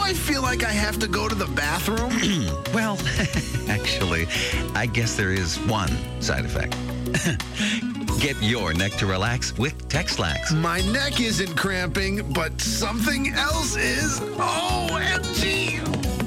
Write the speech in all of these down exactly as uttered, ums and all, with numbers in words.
I feel like I have to go to the bathroom? Well, actually, I guess there is one side effect. Get your neck to relax with Texlax. My neck isn't cramping, but something else is. O M G!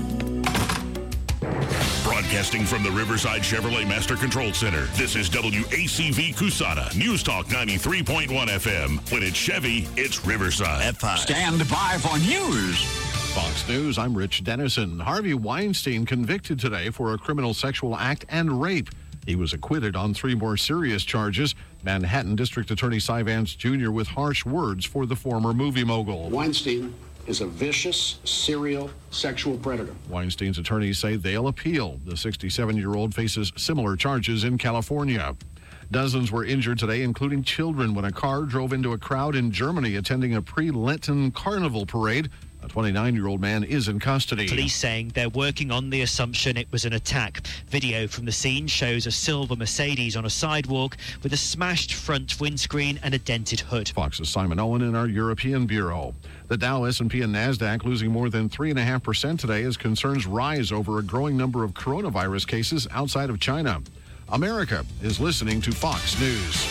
Broadcasting from the Riverside Chevrolet Master Control Center, this is W A C V Cusana, News Talk ninety-three point one F M. When it's Chevy, it's Riverside. F five. Stand by for news. Fox News, I'm Rich Dennison. Harvey Weinstein convicted today for a criminal sexual act and rape. He was acquitted on three more serious charges. Manhattan District Attorney Cy Vance Junior with harsh words for the former movie mogul. Weinstein is a vicious, serial sexual predator. Weinstein's attorneys say they'll appeal. The sixty-seven-year-old faces similar charges in California. Dozens were injured today, including children, when a car drove into a crowd in Germany attending a pre-Lenten carnival parade. A twenty-nine-year-old man is in custody. Police saying they're working on the assumption it was an attack. Video from the scene shows a silver Mercedes on a sidewalk with a smashed front windscreen and a dented hood. Fox's Simon Owen in our European bureau. The Dow, S and P, and NASDAQ losing more than three point five percent today as concerns rise over a growing number of coronavirus cases outside of China. America is listening to Fox News.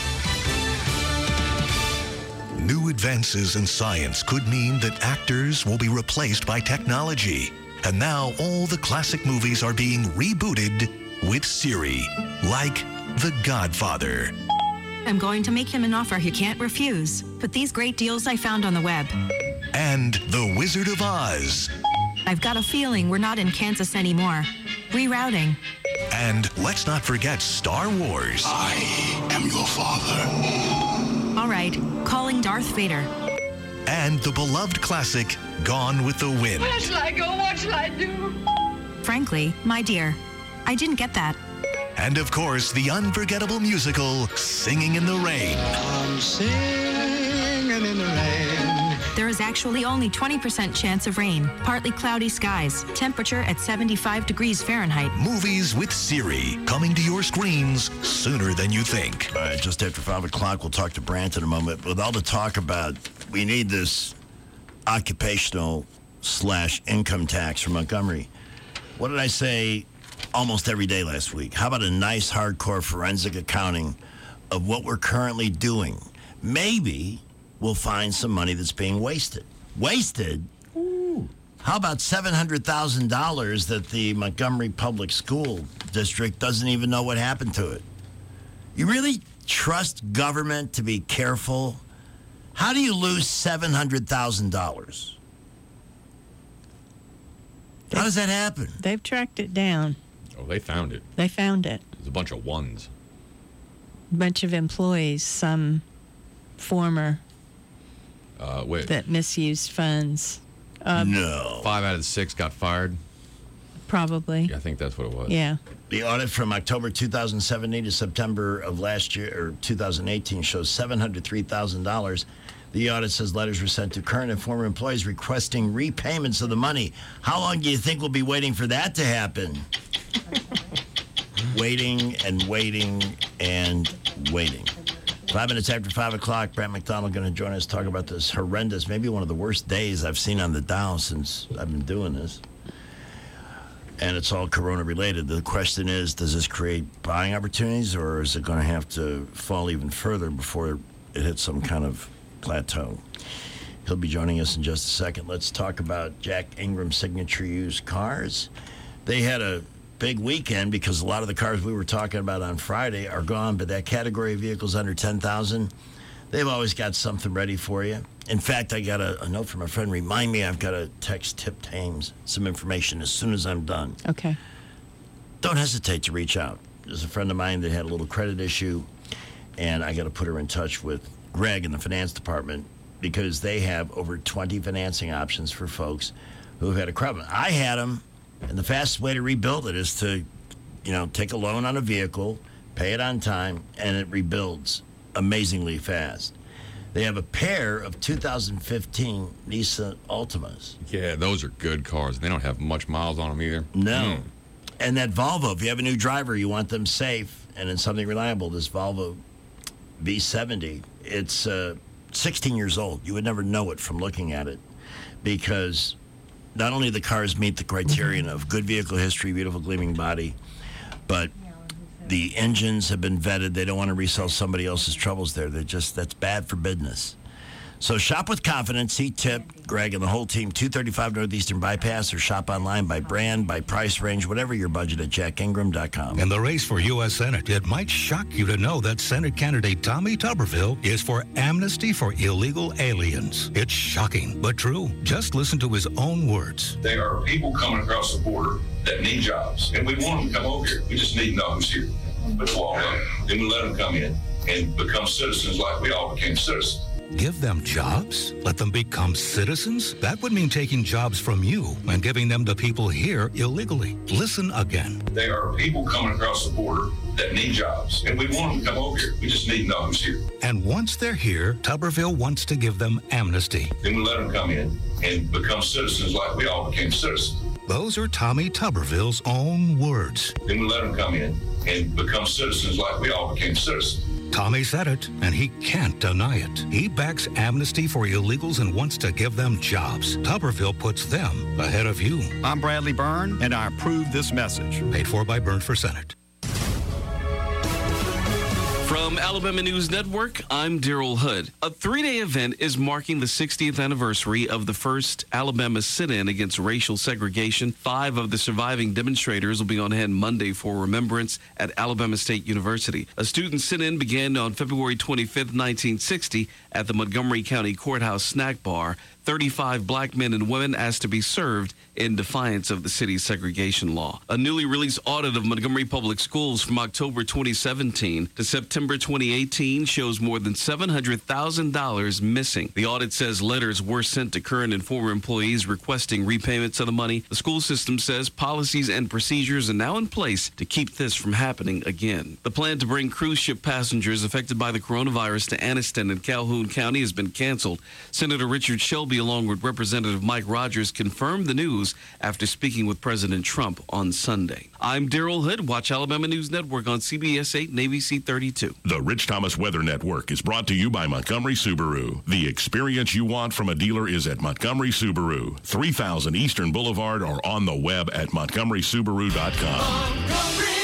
New advances in science could mean that actors will be replaced by technology. And now all the classic movies are being rebooted with Siri, like The Godfather. I'm going to make him an offer he can't refuse. But these great deals I found on the web. And The Wizard of Oz. I've got a feeling we're not in Kansas anymore. Rerouting. And let's not forget Star Wars. I am your father. All right, calling Darth Vader. And the beloved classic, Gone with the Wind. Where shall I go? What shall I do? Frankly, my dear, I didn't get that. And of course, the unforgettable musical, Singing in the Rain. I'm singing in the rain. There is actually only twenty percent chance of rain. Partly cloudy skies. Temperature at seventy-five degrees Fahrenheit. Movies with Siri, coming to your screens sooner than you think. All right, just after five o'clock, we'll talk to Brant in a moment. With all the talk about we need this occupational slash income tax from Montgomery, what did I say almost every day last week? How about a nice hardcore forensic accounting of what we're currently doing? Maybe we'll find some money that's being wasted. Wasted? Ooh. How about seven hundred thousand dollars that the Montgomery Public School District doesn't even know what happened to it? You really trust government to be careful? How do you lose seven hundred thousand dollars? How does that happen? They've tracked it down. Oh, they found it. They found it. There's a bunch of ones. A bunch of employees, some former, Uh, wait. that misused funds. Um, no. Five out of the six got fired. Probably. Yeah, I think that's what it was. Yeah. The audit from October two thousand seventeen to September of last year, or two thousand eighteen, shows seven hundred three thousand dollars. The audit says letters were sent to current and former employees requesting repayments of the money. How long do you think we'll be waiting for that to happen? Waiting and waiting and waiting. Five minutes after five o'clock, Brant McDonald going to join us to talk about this horrendous, maybe one of the worst days I've seen on the Dow since I've been doing this. And it's all corona-related. The question is, does this create buying opportunities, or is it going to have to fall even further before it hits some kind of plateau? He'll be joining us in just a second. Let's talk about Jack Ingram Signature Used Cars. They had a big weekend because a lot of the cars we were talking about on Friday are gone, but that category of vehicles under ten thousand, they've always got something ready for you. In fact, I got a, a note from a friend. Remind me I've got to text Tip Thames some information as soon as I'm done. Okay. Don't hesitate to reach out. There's a friend of mine that had a little credit issue, and I got to put her in touch with Greg in the finance department because they have over twenty financing options for folks who've had a credit. I had them, and the fastest way to rebuild it is to, you know, take a loan on a vehicle, pay it on time, and it rebuilds amazingly fast. They have a pair of two thousand fifteen Nissan Altimas. Yeah, those are good cars. They don't have much miles on them either. No. Mm. And that Volvo, if you have a new driver, you want them safe and in something reliable. This Volvo V seventy, it's uh, sixteen years old. You would never know it from looking at it because not only the cars meet the criterion of good vehicle history, beautiful gleaming body, but the engines have been vetted. They don't want to resell somebody else's troubles there. They're just, that's bad for business. So shop with confidence. He tipped Greg and the whole team, two thirty-five Northeastern Bypass, or shop online by brand, by price range, whatever your budget at jack ingram dot com. In the race for U S Senate, it might shock you to know that Senate candidate Tommy Tuberville is for amnesty for illegal aliens. It's shocking, but true. Just listen to his own words. There are people coming across the border that need jobs, and we want them to come over here. We just need to know who's here. Let's walk up. Then we let them come in and become citizens like we all became citizens. Give them jobs? Let them become citizens? That would mean taking jobs from you and giving them to people here illegally. Listen again. There are people coming across the border that need jobs, and we want them to come over here. We just need to know who's here. And once they're here, Tuberville wants to give them amnesty. Then we let them come in and become citizens like we all became citizens. Those are Tommy Tuberville's own words. Then we let them come in and become citizens like we all became citizens. Tommy said it, and he can't deny it. He backs amnesty for illegals and wants to give them jobs. Tuberville puts them ahead of you. I'm Bradley Byrne, and I approve this message. Paid for by Byrne for Senate. From Alabama News Network, I'm Daryl Hood. A three-day event is marking the sixtieth anniversary of the first Alabama sit-in against racial segregation. Five of the surviving demonstrators will be on hand Monday for remembrance at Alabama State University. A student sit-in began on February twenty-fifth, nineteen sixty at the Montgomery County Courthouse Snack Bar. thirty-five black men and women asked to be served in defiance of the city's segregation law. A newly released audit of Montgomery Public Schools from October twenty seventeen to September twenty eighteen shows more than seven hundred thousand dollars missing. The audit says letters were sent to current and former employees requesting repayments of the money. The school system says policies and procedures are now in place to keep this from happening again. The plan to bring cruise ship passengers affected by the coronavirus to Anniston and Calhoun County has been canceled. Senator Richard Shelby, along with Representative Mike Rogers, confirmed the news after speaking with President Trump on Sunday. I'm Daryl Hood. Watch Alabama News Network on C B S eight and A B C thirty-two. The Rich Thomas Weather Network is brought to you by Montgomery Subaru. The experience you want from a dealer is at Montgomery Subaru, three thousand Eastern Boulevard, or on the web at montgomery subaru dot com. Montgomery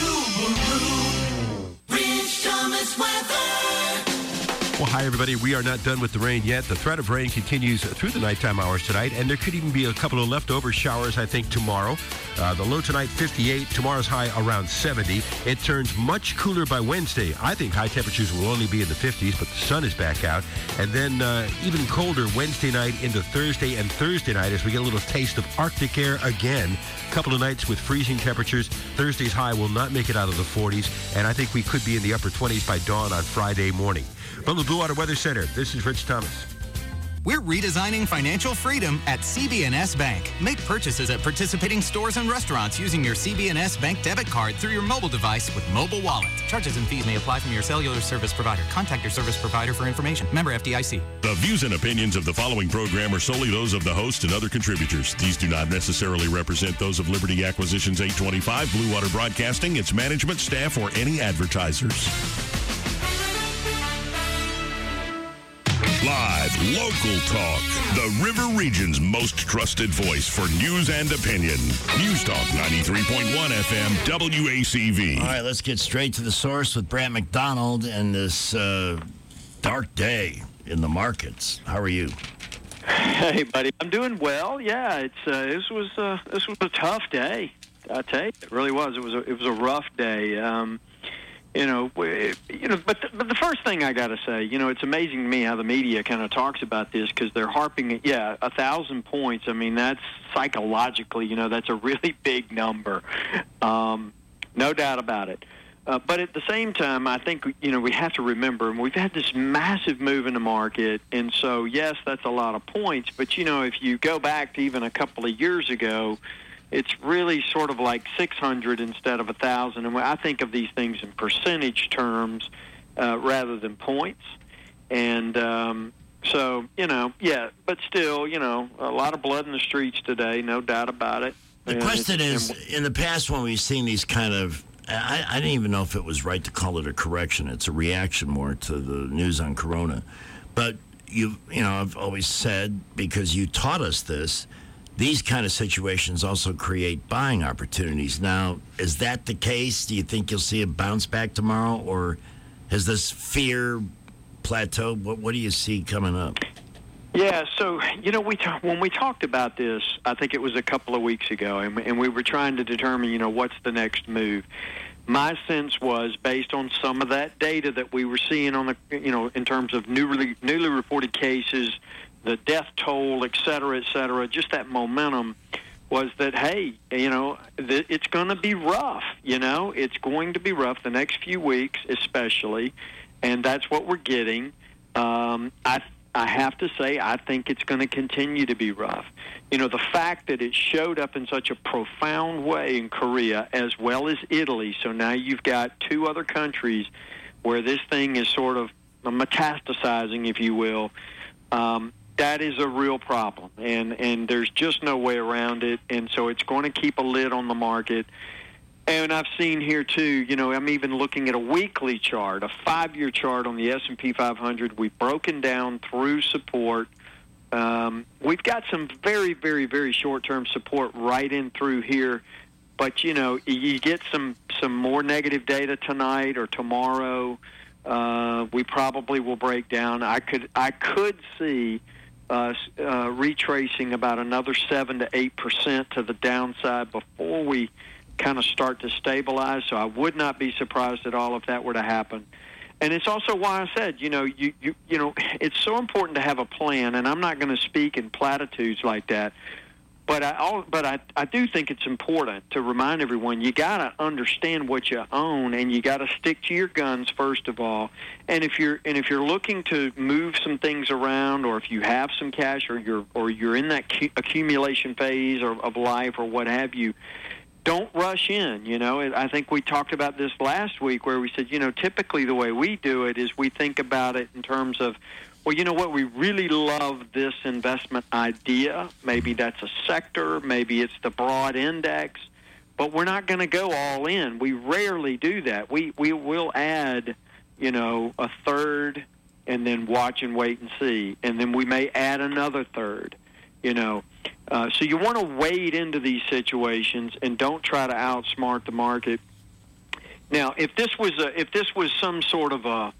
Subaru, Rich Thomas Weather. Well, hi, everybody. We are not done with the rain yet. The threat of rain continues through the nighttime hours tonight, and there could even be a couple of leftover showers, I think, tomorrow. Uh, the low tonight, fifty-eight. Tomorrow's high around seventy. It turns much cooler by Wednesday. I think high temperatures will only be in the fifties, but the sun is back out. And then uh, even colder Wednesday night into Thursday and Thursday night as we get a little taste of Arctic air again. A couple of nights with freezing temperatures. Thursday's high will not make it out of the forties, and I think we could be in the upper twenties by dawn on Friday morning. From the Blue Water Weather Center, this is Rich Thomas. We're redesigning financial freedom at C B N S Bank. Make purchases at participating stores and restaurants using your C B N S Bank debit card through your mobile device with Mobile Wallet. Charges and fees may apply from your cellular service provider. Contact your service provider for information. Member F D I C. The views and opinions of the following program are solely those of the host and other contributors. These do not necessarily represent those of Liberty Acquisitions eight twenty-five, Blue Water Broadcasting, its management, staff, or any advertisers. Live, local talk. The River Region's most trusted voice for news and opinion. News Talk ninety-three point one F M, W A C V. All right, let's get straight to the source with Brant McDonald and this uh, dark day in the markets. How are you? Hey, buddy. I'm doing well. Yeah, it's uh, this was uh, this was a tough day. I tell you, it really was. It was a, it was a rough day. Um, You know, you know, but the, but the first thing I got to say, you know, it's amazing to me how the media kind of talks about this because they're harping, yeah, a thousand points. I mean, that's psychologically, you know, that's a really big number, um, no doubt about it. Uh, but at the same time, I think, you know, we have to remember, we've had this massive move in the market, and so, yes, that's a lot of points. But, you know, if you go back to even a couple of years ago, it's really sort of like six hundred instead of one thousand. And I think of these things in percentage terms uh, rather than points. And um, so, you know, yeah, but still, you know, a lot of blood in the streets today, no doubt about it. The and question is, in the past when we've seen these kind of, I, I didn't even know if it was right to call it a correction. It's a reaction more to the news on Corona. But, you, you know, I've always said, because you taught us this, these kind of situations also create buying opportunities. Now, is that the case? Do you think you'll see a bounce back tomorrow, or has this fear plateaued? What, what do you see coming up? Yeah, so, you know, we ta- when we talked about this, I think it was a couple of weeks ago, and, and we were trying to determine, you know, what's the next move. My sense was, based on some of that data that we were seeing on the, you know, in terms of newly, newly reported cases, the death toll, et cetera, et cetera, just that momentum was that, hey, you know, th- it's going to be rough, you know. It's going to be rough the next few weeks especially, and that's what we're getting. Um, I I have to say, I think it's going to continue to be rough. You know, the fact that it showed up in such a profound way in Korea as well as Italy, so now you've got two other countries where this thing is sort of metastasizing, if you will, um, that is a real problem. And, and there's just no way around it, and so it's going to keep a lid on the market. And I've seen here, too, you know, I'm even looking at a weekly chart, a five-year chart on the S and P five hundred. We've broken down through support. Um, we've got some very, very, very short-term support right in through here. But, you know, you get some, some more negative data tonight or tomorrow. Uh, we probably will break down. I could, I could see us uh, retracing about another seven to eight percent to the downside before we kind of start to stabilize, so I would not be surprised at all if that were to happen. And it's also why I said, you know, you you, you know, it's so important to have a plan, and I'm not going to speak in platitudes like that, but I all, but I, I do think it's important to remind everyone you got to understand what you own, and you got to stick to your guns first of all. And if you're and if you're looking to move some things around, or if you have some cash, or you're or you're in that cu- accumulation phase or, of life or what have you, don't rush in, you know. I think we talked about this last week where we said, you know, typically the way we do it is we think about it in terms of, well, you know what, we really love this investment idea. Maybe that's a sector, maybe it's the broad index, but we're not going to go all in. We rarely do that. We, we will add, you know, a third and then watch and wait and see, and then we may add another third, you know. Uh, so you want to wade into these situations and don't try to outsmart the market. Now, if this was a, if this was some sort of a,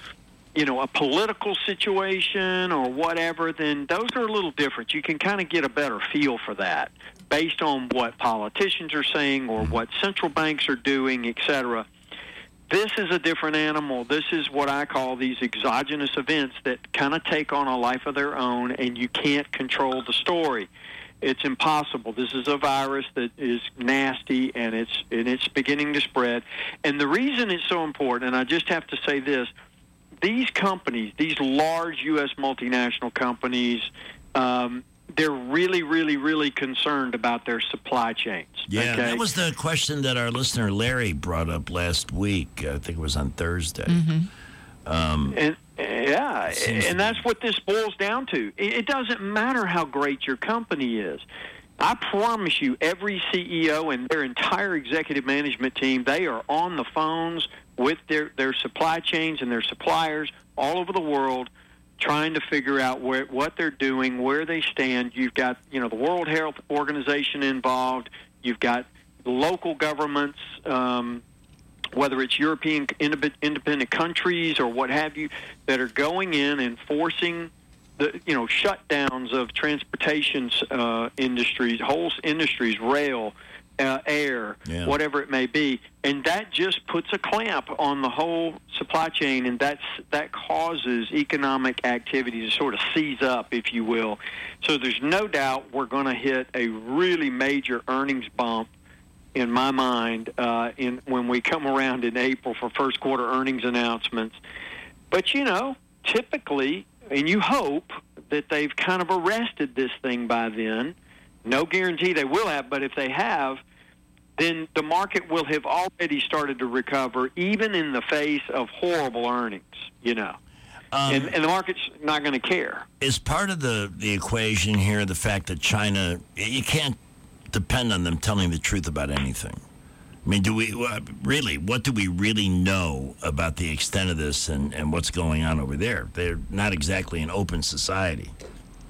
you know, a political situation or whatever, then those are a little different. You can kind of get a better feel for that based on what politicians are saying or what central banks are doing, et cetera. This is a different animal. This is what I call these exogenous events that kind of take on a life of their own, and you can't control the story. It's impossible. This is a virus that is nasty, and it's and it's beginning to spread. And the reason it's so important, and I just have to say this, these companies, these large U S multinational companies, um, they're really, really, really concerned about their supply chains. Yeah, okay? That was the question that our listener Larry brought up last week. I think it was on Thursday. Mm-hmm. Um, and yeah, and that's what this boils down to. It doesn't matter how great your company is. I promise you, every C E O and their entire executive management team, they are on the phones with their, their supply chains and their suppliers all over the world, trying to figure out where, what they're doing, where they stand. You've got, you know, the World Health Organization involved. You've got local governments, um, whether it's European independent countries or what have you, that are going in and forcing the, you know, shutdowns of transportation uh, industries, whole industries, rail, uh, air, yeah. whatever it may be, and that just puts a clamp on the whole supply chain, and that's that causes economic activity to sort of seize up, if you will. So there's no doubt we're going to hit a really major earnings bump, in my mind, uh, in when we come around in April for first quarter earnings announcements. But, you know, typically, and you hope that they've kind of arrested this thing by then. No guarantee they will have, but if they have, then the market will have already started to recover, even in the face of horrible earnings, you know. Um, and, and the market's not going to care. Is part of the, the equation here the fact that China, you can't depend on them telling the truth about anything? I mean, do we really, what do we really know about the extent of this and, and what's going on over there? They're not exactly an open society.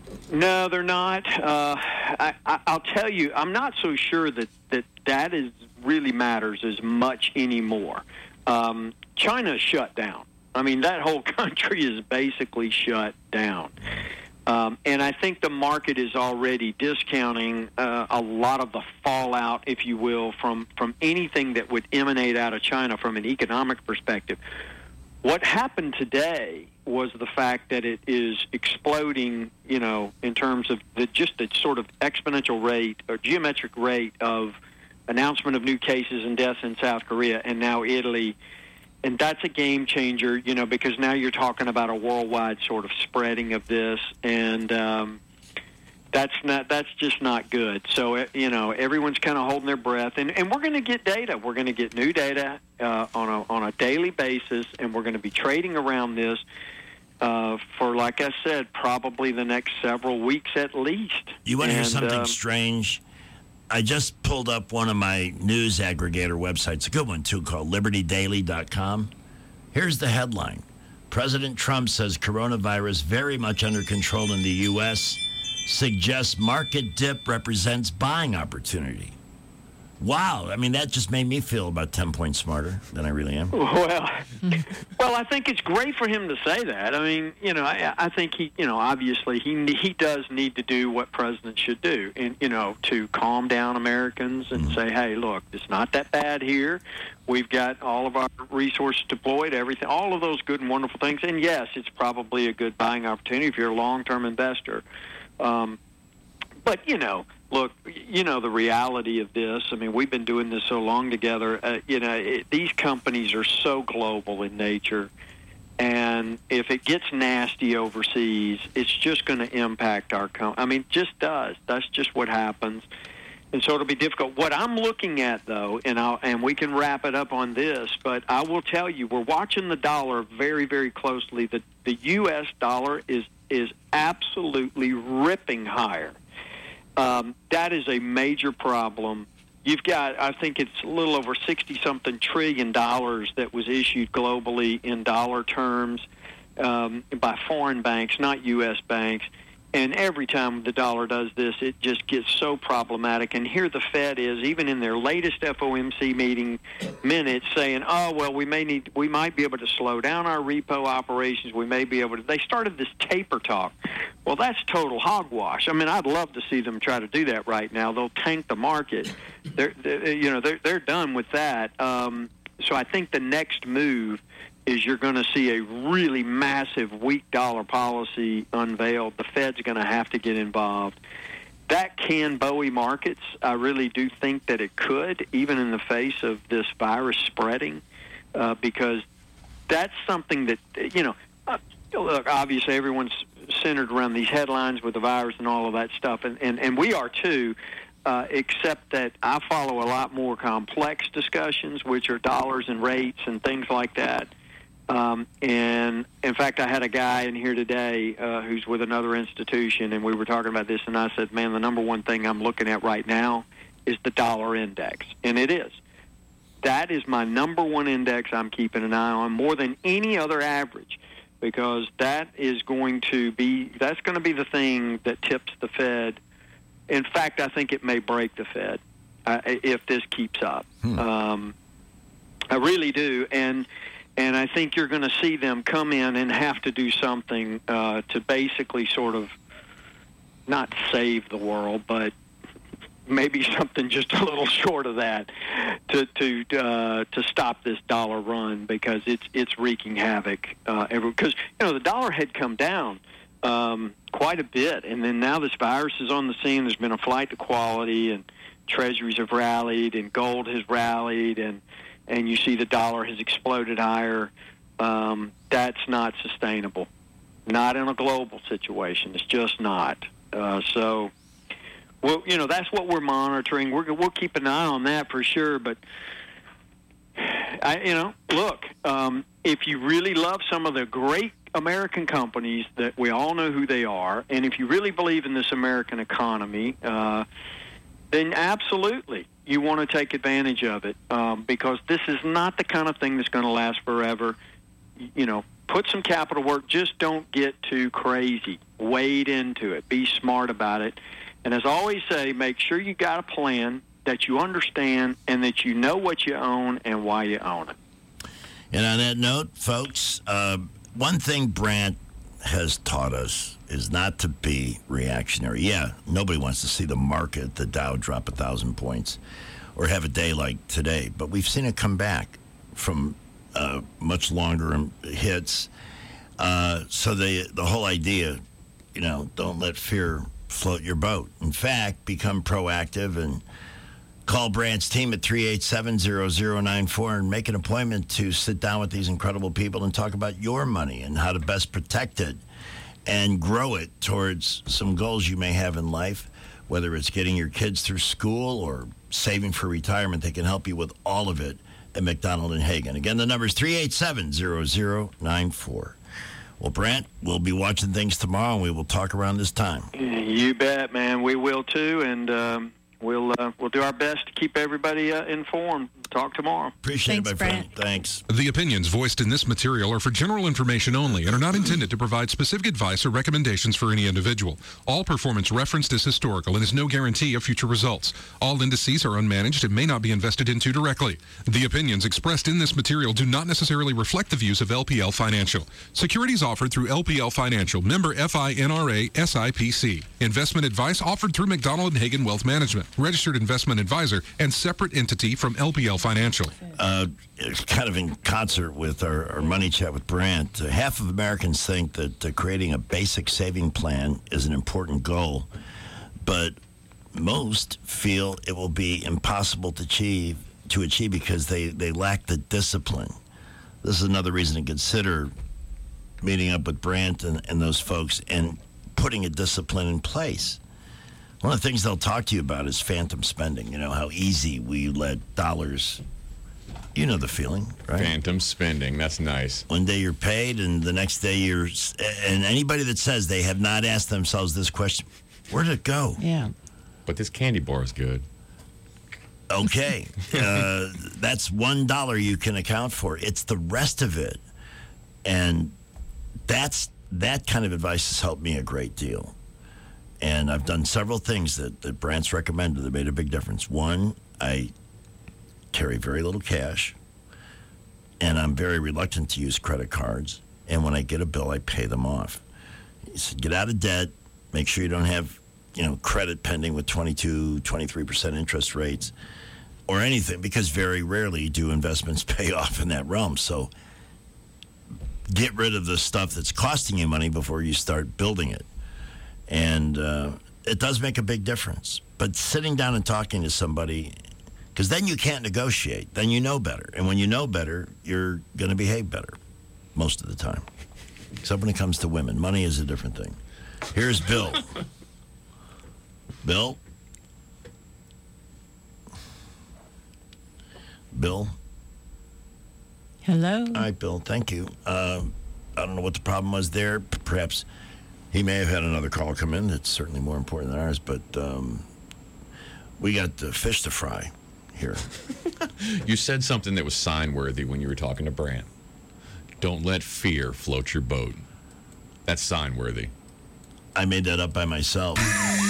No, they're not. Uh, I, I, I'll tell you, I'm not so sure that that, that is really matters as much anymore. Um, China's shut down. I mean, that whole country is basically shut down. Um, and I think the market is already discounting uh, a lot of the fallout, if you will, from, from anything that would emanate out of China from an economic perspective. What happened today was the fact that it is exploding, you know, in terms of the, just the sort of exponential rate or geometric rate of announcement of new cases and deaths in South Korea and now Italy. And that's a game changer, you know, because now you're talking about a worldwide sort of spreading of this, and um, that's not that's just not good. So, you know, everyone's kind of holding their breath, and, and we're going to get data. We're going to get new data uh, on a on a daily basis, and we're going to be trading around this uh, for, like I said, probably the next several weeks at least. You want to hear And, something um, strange? I just pulled up one of my news aggregator websites, a good one too, called liberty daily dot com. Here's the headline. President Trump says coronavirus very much under control in the U S, suggests market dip represents buying opportunity. Wow. I mean, that just made me feel about ten points smarter than I really am. Well, well, I think it's great for him to say that. I mean, you know, I, I think he, you know, obviously he he does need to do what presidents should do, and you know, to calm down Americans and mm. say, hey, look, it's not that bad here. We've got all of our resources deployed, everything, all of those good and wonderful things. And yes, it's probably a good buying opportunity if you're a long-term investor. Um, but you know. Look, you know the reality of this. I mean, we've been doing this so long together. Uh, you know, it, these companies are so global in nature, and if it gets nasty overseas, it's just going to impact our company. I mean, it just does. That's just what happens, and so it'll be difficult. What I'm looking at, though, and I'll, and we can wrap it up on this, but I will tell you, we're watching the dollar very, very closely. The the U S dollar is is absolutely ripping higher. Um, that is a major problem. You've got, I think it's a little over sixty-something trillion dollars that was issued globally in dollar terms um, by foreign banks, not U S banks. And every time the dollar does this, it just gets so problematic. And here the Fed is, even in their latest F O M C meeting minutes, saying, "Oh well, we may need, we might be able to slow down our repo operations. We may be able to." They started this taper talk. Well, that's total hogwash. I mean, I'd love to see them try to do that right now. They'll tank the market. They're, they're you know, they're they're done with that. Um, so I think the next move is you're going to see a really massive weak dollar policy unveiled. The Fed's going to have to get involved. That can buoy markets. I really do think that it could, even in the face of this virus spreading, uh, because that's something that, you know, uh, look, obviously everyone's centered around these headlines with the virus and all of that stuff, and, and, and we are too, uh, except that I follow a lot more complex discussions, which are dollars and rates and things like that. Um, and, in fact, I had a guy in here today uh, who's with another institution, and we were talking about this, and I said, man, the number one thing I'm looking at right now is the dollar index. And it is. That is my number one index I'm keeping an eye on more than any other average, because that is going to be, that's going to be the thing that tips the Fed. In fact, I think it may break the Fed uh, if this keeps up. Hmm. Um, I really do. And... And I think you're going to see them come in and have to do something uh, to basically sort of not save the world, but maybe something just a little short of that to to uh, to stop this dollar run, because it's it's wreaking havoc. Uh, because you know the dollar had come down um, quite a bit, and then now this virus is on the scene. There's been a flight to quality, and treasuries have rallied, and gold has rallied, and and you see the dollar has exploded higher. Um, that's not sustainable. Not in a global situation. It's just not. Uh, so, well, you know, that's what we're monitoring. We're, we'll keep an eye on that for sure. But, I, you know, look, um, if you really love some of the great American companies that we all know who they are, and if you really believe in this American economy, uh, then absolutely you want to take advantage of it, um, because this is not the kind of thing that's going to last forever. You know, put some capital work. Just don't get too crazy. wade into it. Be smart about it. And as I always say, make sure you got a plan that you understand and that you know what you own and why you own it. And on that note, folks, uh, one thing Brandt has taught us is not to be reactionary. Yeah, nobody wants to see the market, the Dow, drop a thousand points or have a day like today. But we've seen it come back from uh, much longer hits. Uh, so the the whole idea, you know, don't let fear float your boat. In fact, become proactive and call Brandt's team at three eight seven, zero zero nine four and make an appointment to sit down with these incredible people and talk about your money and how to best protect it and grow it towards some goals you may have in life, whether it's getting your kids through school or saving for retirement. They can help you with all of it at McDonald and Hagen. Again, the number is three eight seven, zero zero nine four. Well, Brandt, we'll be watching things tomorrow, and we will talk around this time. You bet, man. We will, too, and um, we'll uh, we'll do our best to keep everybody uh, informed. Talk tomorrow. Appreciate Thanks, it, my friend. Brandt. Thanks. The opinions voiced in this material are for general information only and are not intended to provide specific advice or recommendations for any individual. All performance referenced is historical and is no guarantee of future results. All indices are unmanaged and may not be invested into directly. The opinions expressed in this material do not necessarily reflect the views of L P L Financial. Securities offered through L P L Financial, member FINRA S I P C. Investment advice offered through McDonald and Hagen Wealth Management, registered investment advisor and separate entity from L P L Financial. Uh, it's kind of in concert with our, our money chat with Brandt. Uh, half of Americans think that uh, creating a basic saving plan is an important goal, but most feel it will be impossible to achieve to achieve because they, they lack the discipline. This is another reason to consider meeting up with Brandt and, and those folks and putting a discipline in place. One of the things they'll talk to you about is phantom spending. You know, how easy we let dollars, you know the feeling, right? Phantom spending, that's nice. One day you're paid and the next day you're, and anybody that says they have not asked themselves this question, where did it go? Yeah. But this candy bar is good. Okay. uh, that's one dollar you can account for. It's the rest of it. And that's, that kind of advice has helped me a great deal. And I've done several things that, that Brandt's recommended that made a big difference. One, I carry very little cash, and I'm very reluctant to use credit cards. And when I get a bill, I pay them off. He said, get out of debt. Make sure you don't have, you know, credit pending with twenty-two, twenty-three percent interest rates or anything, because very rarely do investments pay off in that realm. So get rid of the stuff that's costing you money before you start building it. And uh, it does make a big difference. But sitting down and talking to somebody, because then you can't negotiate. Then you know better. And when you know better, you're going to behave better most of the time. Except when it comes to women. Money is a different thing. Here's Bill. Bill? Bill? Hello? All right, Bill. Thank you. Uh, I don't know what the problem was there. P- perhaps... He may have had another call come in. It's certainly more important than ours, but um, we got the fish to fry here. You said something that was sign-worthy when you were talking to Brandt. Don't let fear float your boat. That's sign-worthy. I made that up by myself.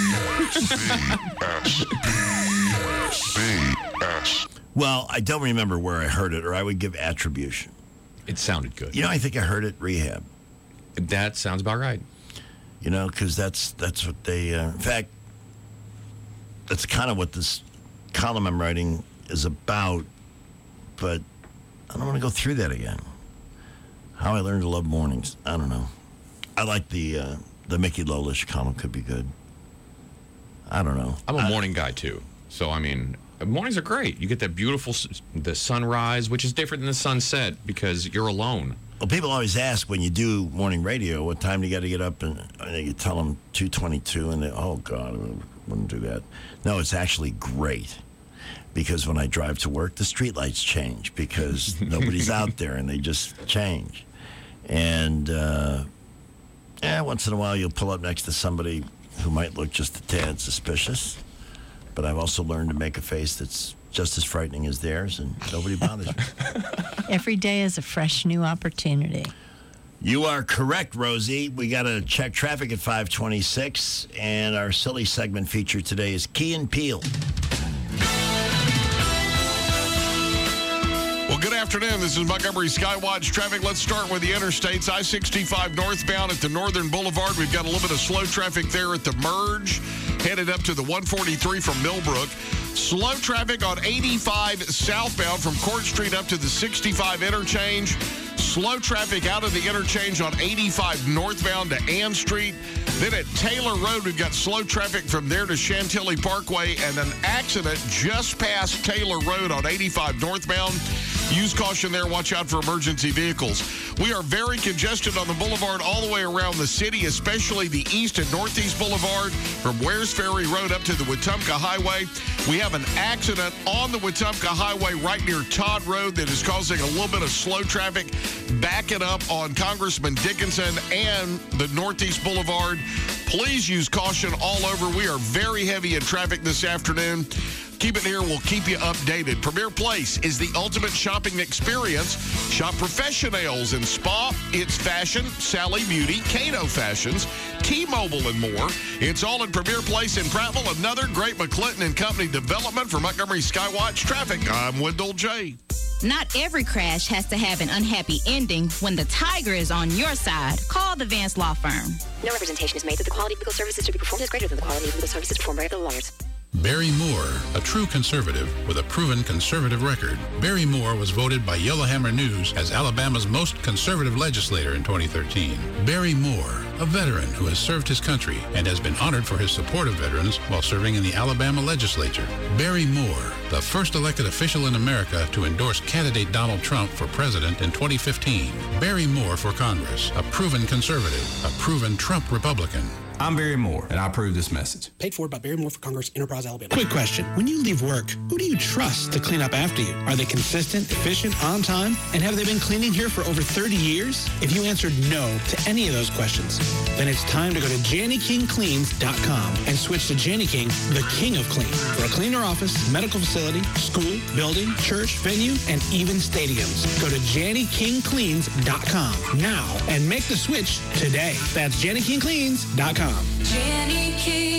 Well, I don't remember where I heard it, or I would give attribution. It sounded good. You know, I think I heard it rehab. That sounds about right. You know, because that's that's what they. Uh, in fact, that's kind of what this column I'm writing is about. But I don't want to go through that again. How I learned to love mornings. I don't know. I like the uh, the Mickey Lolish column. Could be good. I don't know. I'm a I, morning guy too. So I mean, mornings are great. You get that beautiful the sunrise, which is different than the sunset because you're alone. Well, people always ask when you do morning radio, what time do you got to get up? And, and you tell them two twenty-two, and they, oh, God, I wouldn't do that. No, it's actually great because when I drive to work, the streetlights change because nobody's out there, and they just change. And, uh, yeah, once in a while you'll pull up next to somebody who might look just a tad suspicious. But I've also learned to make a face that's just as frightening as theirs, and nobody bothers me. Every day is a fresh new opportunity. You are correct, Rosie. We got to check traffic at five twenty-six, and our silly segment feature today is Key and Peele. Well, good afternoon. This is Montgomery Skywatch traffic. Let's start with the interstates. I sixty-five northbound at the Northern Boulevard. We've got a little bit of slow traffic there at the merge, headed up to the one forty-three from Millbrook. Slow traffic on eighty-five southbound from Court Street up to the sixty-five interchange. Slow traffic out of the interchange on eighty-five northbound to Ann Street. Then at Taylor Road, we've got slow traffic from there to Chantilly Parkway, and an accident just past Taylor Road on eighty-five northbound. Use caution there. Watch out for emergency vehicles. We are very congested on the boulevard all the way around the city, especially the east and northeast boulevard from Wares Ferry Road up to the Wetumpka Highway. We have an accident on the Wetumpka Highway right near Todd Road that is causing a little bit of slow traffic. Back it up on Congressman Dickinson and the Northeast Boulevard. Please use caution all over. We are very heavy in traffic this afternoon. Keep it here. We'll keep you updated. Premier Place is the ultimate shopping experience. Shop professionals in spa, It's Fashion, Sally Beauty, Kano Fashions, T-Mobile, and more. It's all in Premier Place in Prattville. Another great McClinton and Company development for Montgomery Skywatch Traffic. I'm Wendell J. Not every crash has to have an unhappy ending. When the tiger is on your side, call the Vance Law Firm. No representation is made that the quality of legal services to be performed is greater than the quality of legal services performed by other lawyers. Barry Moore, a true conservative with a proven conservative record. Barry Moore was voted by Yellowhammer News as Alabama's most conservative legislator in twenty thirteen. Barry Moore, a veteran who has served his country and has been honored for his support of veterans while serving in the Alabama legislature. Barry Moore, the first elected official in America to endorse candidate Donald Trump for president in twenty fifteen. Barry Moore for Congress, a proven conservative, a proven Trump Republican. I'm Barry Moore, and I approve this message. Paid for by Barry Moore for Congress, Enterprise, Alabama. Quick question. When you leave work, who do you trust to clean up after you? Are they consistent, efficient, on time? And have they been cleaning here for over thirty years? If you answered no to any of those questions, then it's time to go to Janny King Cleans dot com and switch to Janny King, the king of clean. For a cleaner office, medical facility, school, building, church, venue, and even stadiums. Go to Janny King Cleans dot com now and make the switch today. That's Janny King Cleans dot com. Janny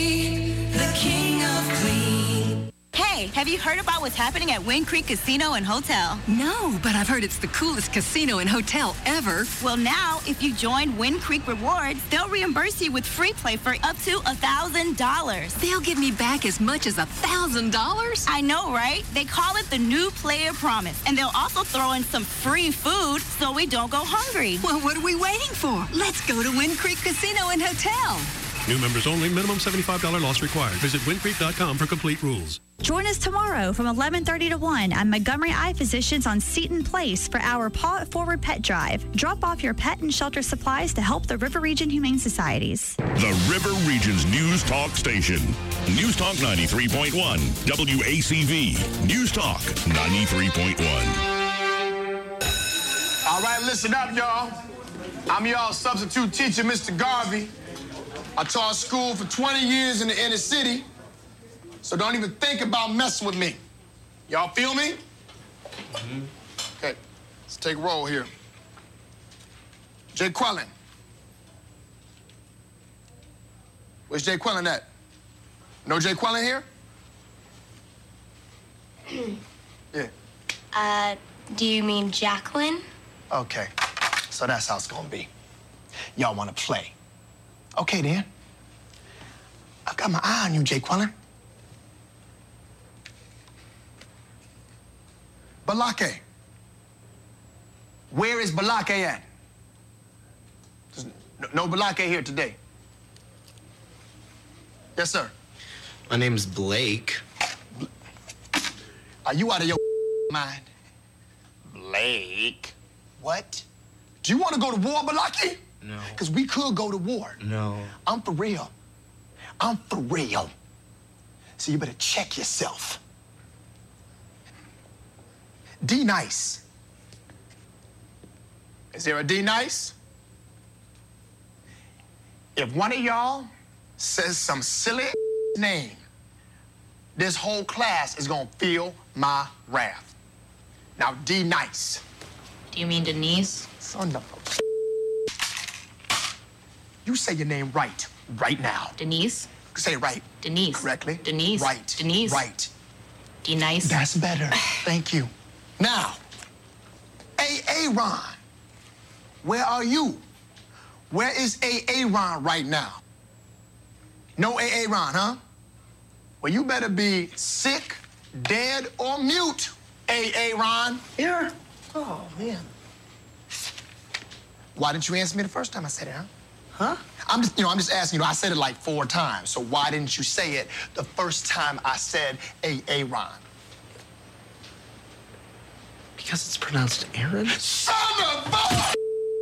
King, the king of clean. Hey, have you heard about what's happening at Wind Creek Casino and Hotel? No, but I've heard it's the coolest casino and hotel ever. Well, now, if you join Wind Creek Rewards, they'll reimburse you with free play for up to one thousand dollars. They'll give me back as much as one thousand dollars? I know, right? They call it the new player promise. And they'll also throw in some free food so we don't go hungry. Well, what are we waiting for? Let's go to Wind Creek Casino and Hotel. New members only. Minimum seventy-five dollars loss required. Visit wind creek dot com for complete rules. Join us tomorrow from eleven thirty to one at Montgomery Eye Physicians on Seton Place for our Paw It Forward Pet Drive. Drop off your pet and shelter supplies to help the River Region Humane Societies. The River Region's News Talk Station. News Talk ninety-three point one. W A C V. News Talk ninety-three point one. All right, listen up, y'all. I'm y'all substitute teacher, Mister Garvey. I taught school for twenty years in the inner city, so don't even think about messing with me. Y'all feel me? Mm-hmm. Okay, let's take a roll here. Jay Quellen. Where's Jay Quellen at? No Jay Quellen here? Yeah. Uh, do you mean Jacqueline? Okay, so that's how it's gonna be. Y'all wanna play. Okay, then. I've got my eye on you, Jay Quellen. Balake. Where is Balake at? There's no Balake here today. Yes, sir. My name's Blake. Are you out of your mind? Blake. What? Do you want to go to war, Balake? No. Because we could go to war. No. I'm for real. I'm for real. So you better check yourself. D nice. Is there a D nice? If one of y'all says some silly name, this whole class is gonna feel my wrath. Now, D nice. Do you mean Denise? Son of a You say your name right, right now. Denise. Say it right. Denise. Correctly. Denise. Right. Denise. Right. Denise. That's better. Thank you. Now, A A Ron, where are you? Where is A A Ron right now? No A A Ron, huh? Well, you better be sick, dead, or mute, A A Ron. Here? Oh, man. Why didn't you answer me the first time I said it, huh? Huh? I'm just, you know, I'm just asking, you know, I said it like four times, so why didn't you say it the first time I said A A Ron? Because it's pronounced Aaron? Son of a...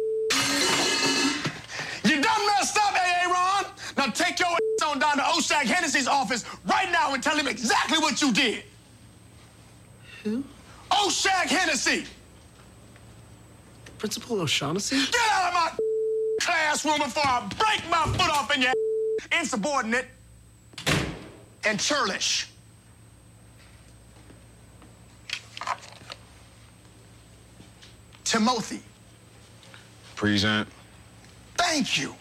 You done messed up, A A Ron. Now take your ass on down to Oshag Hennessy's office right now and tell him exactly what you did. Who? Oshag Hennessy. Principal O'Shaughnessy? Get out of my classroom before I break my foot off in your insubordinate and churlish. Timothy. Present. Thank you.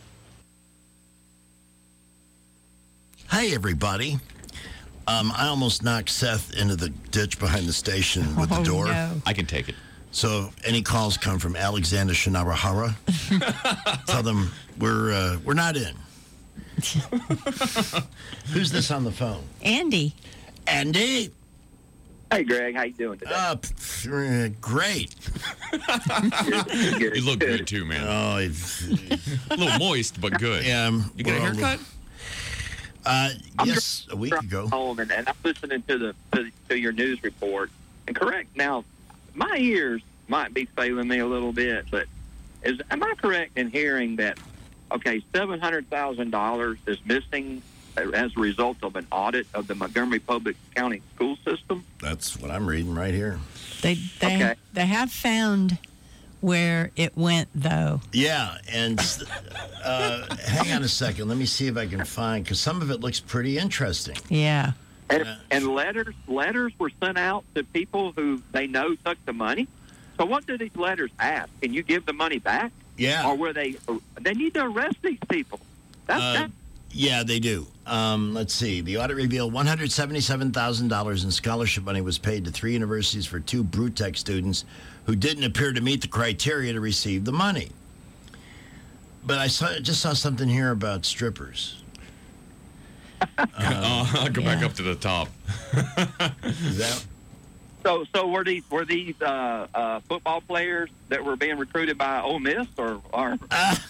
Hey, everybody. Um, I almost knocked Seth into the ditch behind the station with the Oh, door. no. I can take it. So any calls come from Alexander Shinabahara, tell them we're uh, we're not in. Who's this on the phone? Andy. Andy. Hey, Greg. How you doing today? Uh, pff, uh, great. You look good too, man. Oh, it's, a little moist, but good. Yeah. um, You got a we're all- haircut? Uh, I'm yes, a week ago. Home and, and I'm listening to the to, to your news report. And correct now, my ears might be failing me a little bit, but is am I correct in hearing that? Okay, seven hundred thousand dollars is missing as a result of an audit of the Montgomery Public County school system. That's what I'm reading right here. They they Okay. they have found where it went though. Yeah, and uh, hang on a second. Let me see if I can find, because some of it looks pretty interesting. Yeah. And, and letters letters were sent out to people who they know took the money. So what do these letters ask? Can you give the money back? Yeah. Or were they? They need to arrest these people. That's, Uh, that's yeah, they do. Um, let's see. The audit revealed one hundred seventy-seven thousand dollars in scholarship money was paid to three universities for two Brewtech students who didn't appear to meet the criteria to receive the money. But I saw, just saw something here about strippers. Uh, I'll go back yeah. up to the top. Is that? So, so were these were these uh, uh, football players that were being recruited by Ole Miss, or? or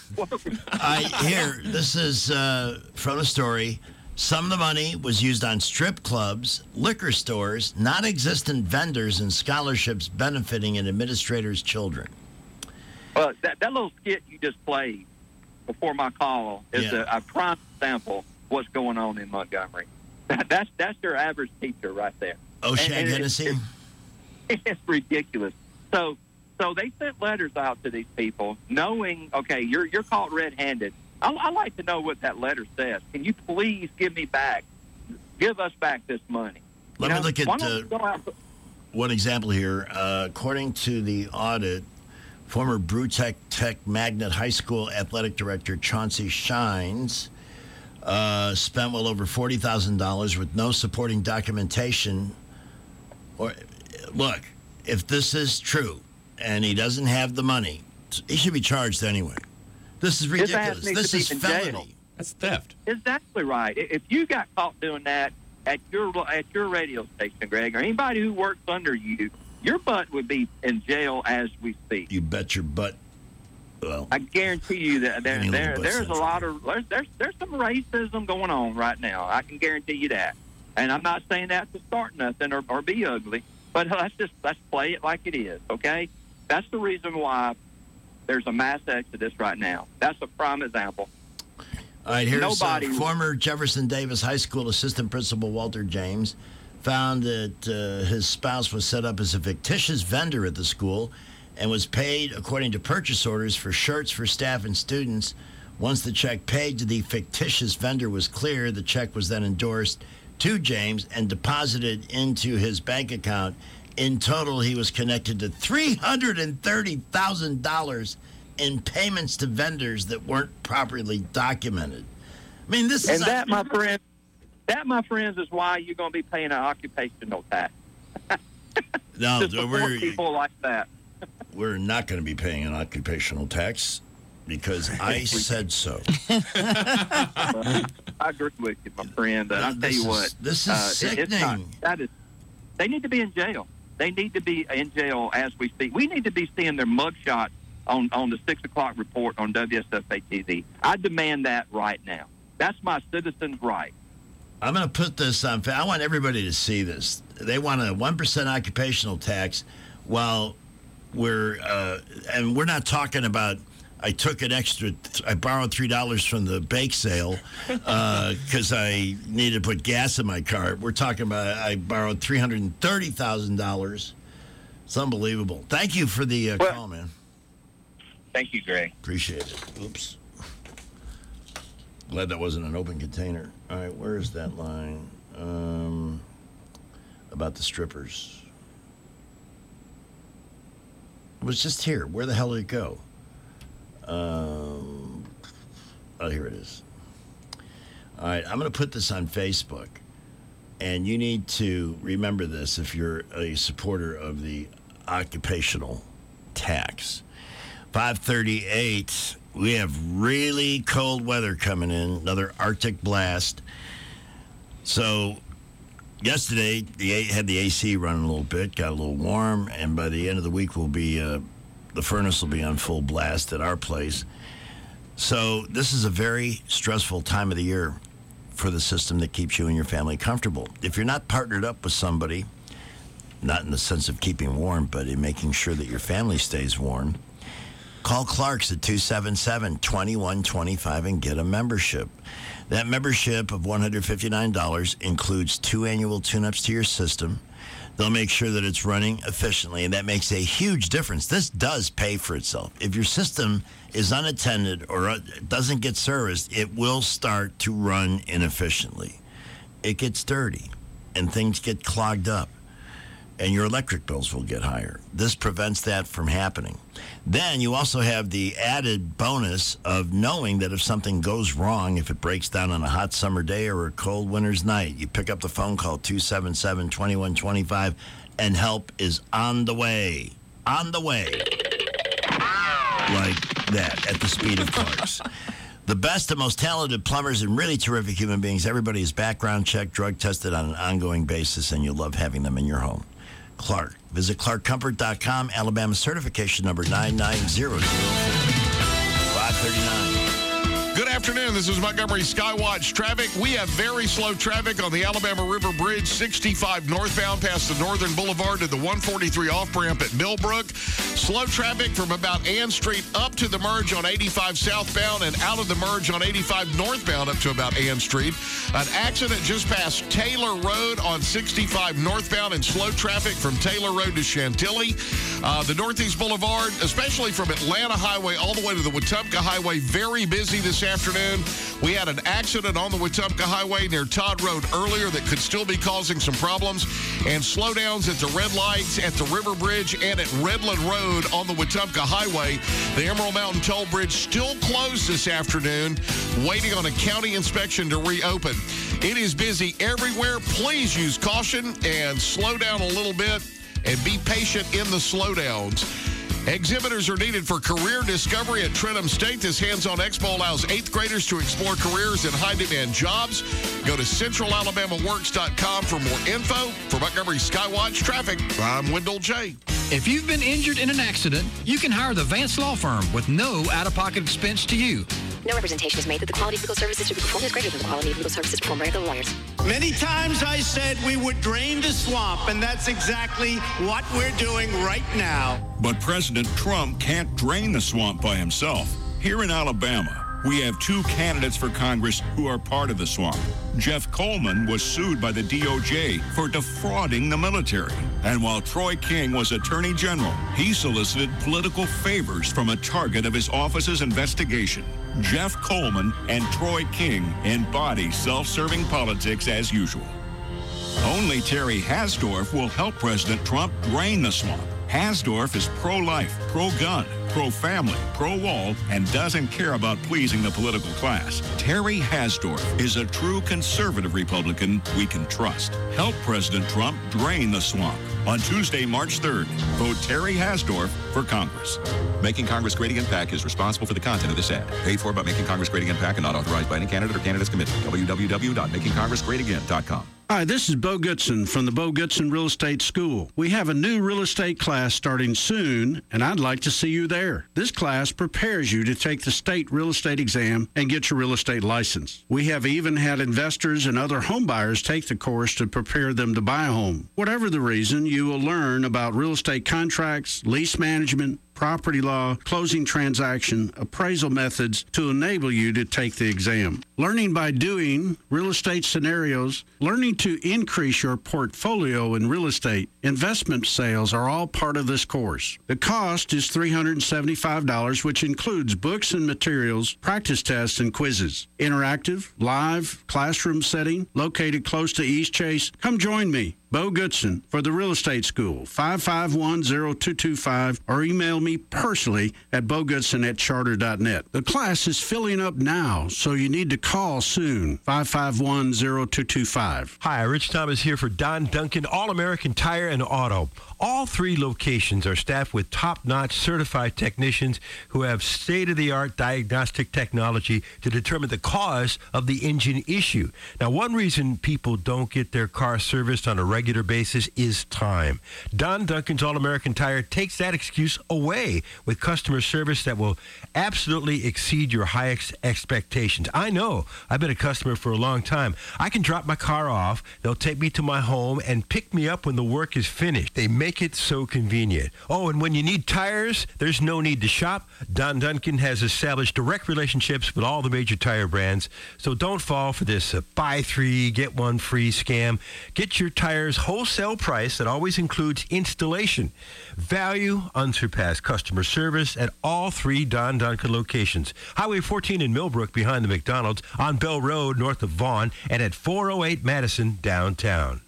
I here. This is uh, from a story. Some of the money was used on strip clubs, liquor stores, non-existent vendors, and scholarships benefiting an administrator's children. Well, that that little skit you just played before my call is Yeah. a, a prime example of what's going on in Montgomery. That, that's that's your average teacher right there. Oshag And- and Hennessy? It's, it's, it's ridiculous. So so they sent letters out to these people, knowing, okay, you're you're caught red-handed. I, I like to know what that letter says. Can you please give me back, give us back this money? Let You me know, look at, why don't uh, you go out- One example here, uh, according to the audit, former Brewtech Tech Magnet High School athletic director Chauncey Shines uh, spent well over forty thousand dollars with no supporting documentation. Or look, if this is true and he doesn't have the money, he should be charged anyway. This is His ass ridiculous. needs This to be is in jail. felony. That's theft. Exactly right. I- If you got caught doing that at your at your radio station, Greg, or anybody who works under you, your butt would be in jail as we speak. You bet your butt. Well, I guarantee you that there, Any little there butt there's a sense. lot of there's, there's there's some racism going on right now. I can guarantee you that. And I'm not saying that to start nothing or, or be ugly, but let's just let's play it like it is, okay? That's the reason why there's a mass exodus right now. That's a prime example. All right, here's Nobody- uh, former Jefferson Davis High School assistant principal Walter James found that uh, his spouse was set up as a fictitious vendor at the school and was paid according to purchase orders for shirts for staff and students. Once the check paid to the fictitious vendor was clear, the check was then endorsed to James and deposited into his bank account. In total, he was connected to three hundred thirty thousand dollars in payments to vendors that weren't properly documented. I mean, this and is... that, my friend, that, my friends, is why you're going to be paying an occupational tax. No, to support we're, people like that. We're not going to be paying an occupational tax because I said so. I agree with you, my friend. But I'll tell you is, what. This is uh, sickening. It's not, that is, they need to be in jail. They need to be in jail as we speak. We need to be seeing their mugshot on, on the six o'clock report on W S F A T V. I demand that right now. That's my citizen's right. I'm going to put this on. I want everybody to see this. They want a one percent occupational tax while we're, uh, and we're not talking about, I took an extra, I borrowed three dollars from the bake sale because uh, I needed to put gas in my car. We're talking about, I borrowed three hundred thirty thousand dollars. It's unbelievable. Thank you for the uh, well, call, man. Thank you, Greg. Appreciate it. Oops. Glad that wasn't an open container. All right, where is that line? Um, about the strippers. It was just here. Where the hell did it go? Um, oh, here it is. All right, I'm going to put this on Facebook. And you need to remember this if you're a supporter of the occupational tax. five thirty-eight, we have really cold weather coming in, another Arctic blast. So yesterday, the had the A C running a little bit, got a little warm, and by the end of the week, we'll be uh, the furnace will be on full blast at our place. So this is a very stressful time of the year for the system that keeps you and your family comfortable. If you're not partnered up with somebody, not in the sense of keeping warm, but in making sure that your family stays warm, call Clark's at two seven seven, two one two five and get a membership. That membership of one hundred fifty-nine dollars includes two annual tune-ups to your system. They'll make sure that it's running efficiently, and that makes a huge difference. This does pay for itself. If your system is unattended or doesn't get serviced, it will start to run inefficiently. It gets dirty, and things get clogged up, and your electric bills will get higher. This prevents that from happening. Then you also have the added bonus of knowing that if something goes wrong, if it breaks down on a hot summer day or a cold winter's night, you pick up the phone call two seven seven, two one two five, and help is on the way. On the way. Like that, at the speed of Clark's. The best and most talented plumbers and really terrific human beings. Everybody is background checked, drug tested on an ongoing basis, and you'll love having them in your home. Clark. Visit clark comfort dot com, Alabama certification number nine nine zero zero five thirty-nine. Good afternoon. This is Montgomery Skywatch traffic. We have very slow traffic on the Alabama River Bridge, sixty-five northbound past the Northern Boulevard to the one forty-three off-ramp at Millbrook. Slow traffic from about Ann Street up to the merge on eighty-five southbound and out of the merge on eighty-five northbound up to about Ann Street. An accident just past Taylor Road on sixty-five northbound and slow traffic from Taylor Road to Chantilly. Uh, the Northeast Boulevard, especially from Atlanta Highway all the way to the Wetumpka Highway, very busy this afternoon. We had an accident on the Wetumpka Highway near Todd Road earlier that could still be causing some problems, and slowdowns at the red lights at the River Bridge and at Redland Road on the Wetumpka Highway. The Emerald Mountain Toll Bridge still closed this afternoon, waiting on a county inspection to reopen. It is busy everywhere. Please use caution and slow down a little bit and be patient in the slowdowns. Exhibitors are needed for career discovery at Trentham State. This hands-on expo allows eighth graders to explore careers in high-demand jobs. Go to central alabama works dot com for more info. For Montgomery Skywatch Traffic, I'm Wendell J. If you've been injured in an accident, you can hire the Vance Law Firm with no out-of-pocket expense to you. No representation is made that the quality of legal services to be performed is greater than the quality of legal services performed by regular lawyers. Many times I said we would drain the swamp, and that's exactly what we're doing right now. But President Trump can't drain the swamp by himself. Here in Alabama, we have two candidates for Congress who are part of the swamp. Jeff Coleman was sued by the D O J for defrauding the military. And while Troy King was Attorney General, he solicited political favors from a target of his office's investigation. Jeff Coleman and Troy King embody self-serving politics as usual. Only Terry Hasdorf will help President Trump drain the swamp. Hasdorf is pro-life, pro-gun, pro-family, pro-wall, and doesn't care about pleasing the political class. Terry Hasdorf is a true conservative Republican we can trust. Help President Trump drain the swamp. On Tuesday, March third, vote Terry Hasdorf for Congress. Making Congress Great Again PAC is responsible for the content of this ad. Paid for by Making Congress Great Again PAC and not authorized by any candidate or candidate's committee. w w w dot making congress great again dot com. Hi, this is Bo Goodson from the Bo Goodson Real Estate School. We have a new real estate class starting soon, and I'd like to see you there. This class prepares you to take the state real estate exam and get your real estate license. We have even had investors and other home buyers take the course to prepare them to buy a home. Whatever the reason, you will learn about real estate contracts, lease management, property law, closing transaction, appraisal methods to enable you to take the exam. Learning by doing, real estate scenarios, learning to increase your portfolio in real estate, investment sales are all part of this course. The cost is three hundred seventy-five dollars, which includes books and materials, practice tests, and quizzes. Interactive, live, classroom setting, located close to East Chase. Come join me, Bo Goodson, for the Real Estate School, five five one, zero two two five, or email me personally at bogoodson at charter dot net. The class is filling up now, so you need to call soon, five five one, zero two two five. Hi, Rich Thomas here for Don Duncan, All-American Tire and Auto. All three locations are staffed with top-notch certified technicians who have state-of-the-art diagnostic technology to determine the cause of the engine issue. Now, one reason people don't get their car serviced on a regular basis is time. Don Duncan's All-American Tire takes that excuse away with customer service that will absolutely exceed your highest expectations. I know. I've been a customer for a long time. I can drop my car off. They'll take me to my home and pick me up when the work is finished. They make it so convenient. Oh, and when you need tires, there's no need to shop. Don Duncan has established direct relationships with all the major tire brands, so don't fall for this uh, buy three, get one free scam. Get your tires wholesale price that always includes installation. Value, unsurpassed customer service at all three Don Duncan locations. Highway fourteen in Millbrook behind the McDonald's, on Bell Road north of Vaughan, and at four oh eight Madison downtown.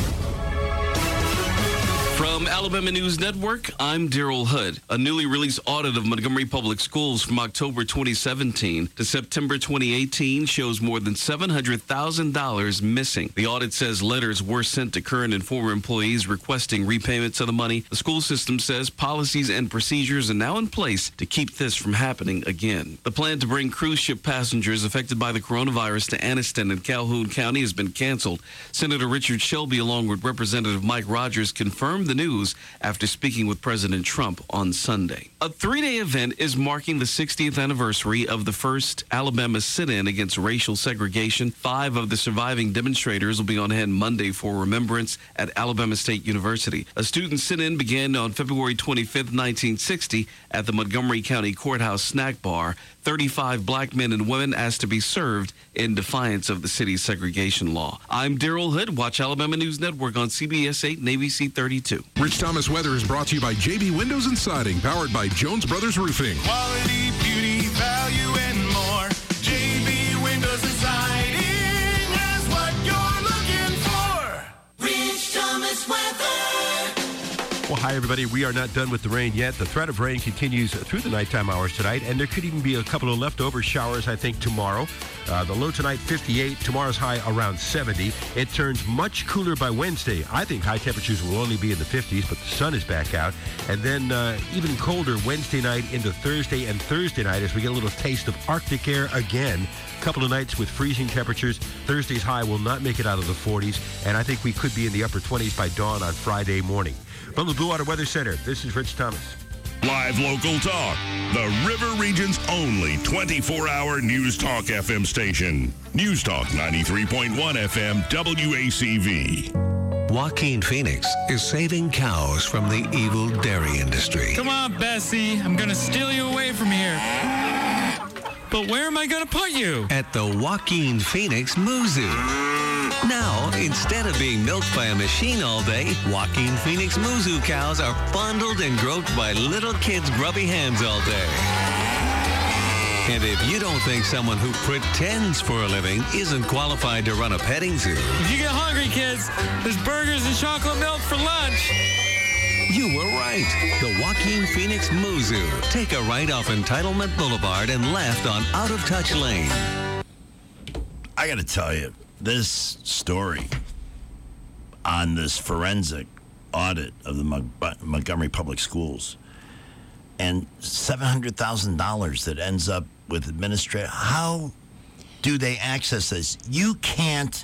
From Alabama News Network, I'm Daryl Hood. A newly released audit of Montgomery Public Schools from October twenty seventeen to September twenty eighteen shows more than seven hundred thousand dollars missing. The audit says letters were sent to current and former employees requesting repayments of the money. The school system says policies and procedures are now in place to keep this from happening again. The plan to bring cruise ship passengers affected by the coronavirus to Anniston and Calhoun County has been canceled. Senator Richard Shelby, along with Representative Mike Rogers, confirmed the news after speaking with President Trump on Sunday. A three-day event is marking the sixtieth anniversary of the first Alabama sit-in against racial segregation. Five of the surviving demonstrators will be on hand Monday for remembrance at Alabama State University. A student sit-in began on February twenty-fifth, nineteen sixty at the Montgomery County Courthouse snack bar. thirty-five black men and women asked to be served in defiance of the city's segregation law. I'm Daryl Hood. Watch Alabama News Network on C B S eight and A B C thirty-two. Rich Thomas Weather is brought to you by J B Windows and Siding, powered by Jones Brothers Roofing. Quality, beauty, value, and more. J B Windows and Siding has what you're looking for. Rich Thomas Weather. Well, hi, everybody. We are not done with the rain yet. The threat of rain continues through the nighttime hours tonight, and there could even be a couple of leftover showers, I think, tomorrow. Uh, the low tonight, fifty-eight. Tomorrow's high around seventy. It turns much cooler by Wednesday. I think high temperatures will only be in the fifties, but the sun is back out. And then uh, even colder Wednesday night into Thursday and Thursday night as we get a little taste of Arctic air again. A couple of nights with freezing temperatures. Thursday's high will not make it out of the forties, and I think we could be in the upper twenties by dawn on Friday morning. From the Blue Water Weather Center, this is Rich Thomas. Live local talk. The River Region's only twenty-four hour News Talk F M station. News Talk ninety-three point one F M W A C V. Joaquin Phoenix is saving cows from the evil dairy industry. Come on, Bessie. I'm going to steal you away from here. But where am I going to put you? At the Joaquin Phoenix Moo Zoo. Now, instead of being milked by a machine all day, Joaquin Phoenix Moo Zoo cows are fondled and groped by little kids' grubby hands all day. And if you don't think someone who pretends for a living isn't qualified to run a petting zoo... If you get hungry, kids, there's burgers and chocolate milk for lunch. You were right. The Joaquin Phoenix Muzu. Take a right off Entitlement Boulevard and left on Out of Touch Lane. I got to tell you, this story on this forensic audit of the Mon- Montgomery Public Schools and seven hundred thousand dollars that ends up with administrative. How do they access this? You can't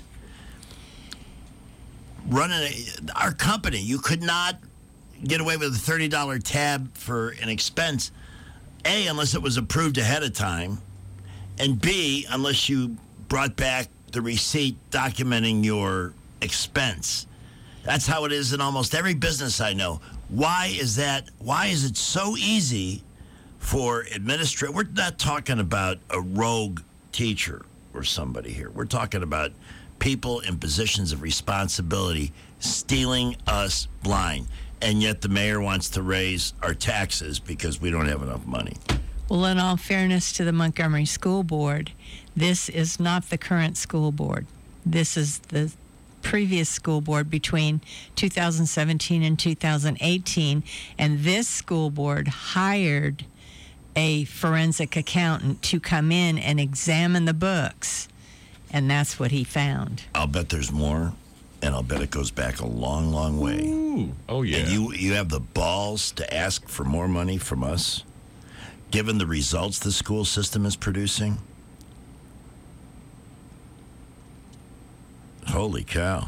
run a, our company. You could not get away with a thirty dollars tab for an expense, A, unless it was approved ahead of time, and B, unless you brought back the receipt documenting your expense. That's how it is in almost every business I know. Why is that? Why is it so easy for administrators? We're not talking about a rogue teacher or somebody here. We're talking about people in positions of responsibility stealing us blind. And yet the mayor wants to raise our taxes because we don't have enough money. Well, in all fairness to the Montgomery School Board, this is not the current school board. This is the previous school board between two thousand seventeen and two thousand eighteen, and this school board hired a forensic accountant to come in and examine the books, and that's what he found. I'll bet there's more, and I'll bet it goes back a long, long way. Ooh. Oh, yeah. And you, you have the balls to ask for more money from us, given the results the school system is producing? Holy cow.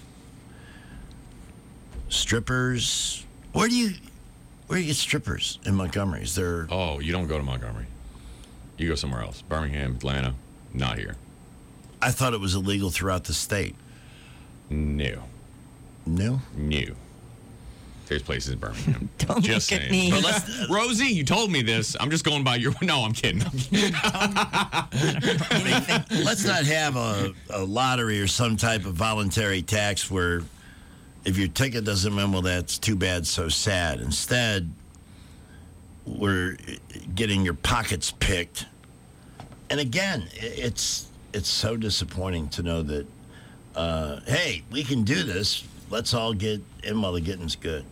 Strippers. Where do you where do you get strippers in Montgomery? Is there Oh, you don't go to Montgomery. You go somewhere else. Birmingham, Atlanta, not here. I thought it was illegal throughout the state. No. No? No. There's places in Birmingham. Don't just look at saying. me. But let's, Rosie, you told me this. I'm just going by your. No, I'm kidding. I'm kidding. Let's not have a, a lottery or some type of voluntary tax where if your ticket doesn't win, well, that's too bad, so sad. Instead, we're getting your pockets picked. And again, it's it's so disappointing to know that, uh, hey, we can do this. Let's all get in while the getting's good.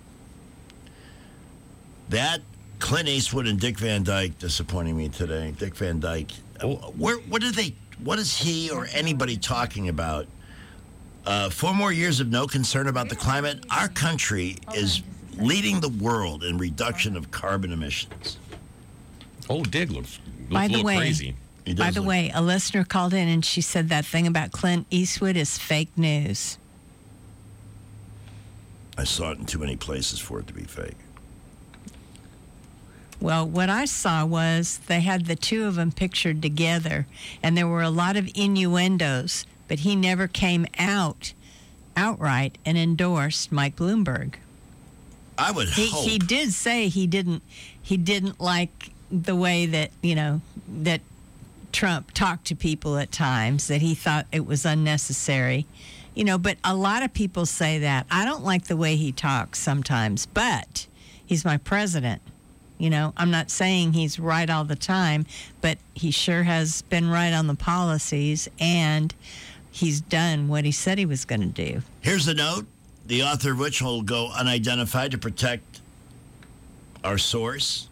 That Clint Eastwood and Dick Van Dyke disappointing me today. Dick Van Dyke, oh. where what are they? What is he or anybody talking about? Uh, four more years of no concern about the climate. Our country is leading the world in reduction of carbon emissions. Oh, Dick looks, looks By a the little way, crazy. By the look- way, a listener called in and she said that thing about Clint Eastwood is fake news. I saw it in too many places for it to be fake. Well, what I saw was they had the two of them pictured together, and there were a lot of innuendos, but he never came out outright and endorsed Mike Bloomberg. I would He, hope. he did say he didn't he didn't like the way that, you know, that Trump talked to people at times, that he thought it was unnecessary. You know, but a lot of people say that. I don't like the way he talks sometimes, but he's my president. You know, I'm not saying he's right all the time, but he sure has been right on the policies, and he's done what he said he was going to do. Here's a note, the author of which will go unidentified to protect our source.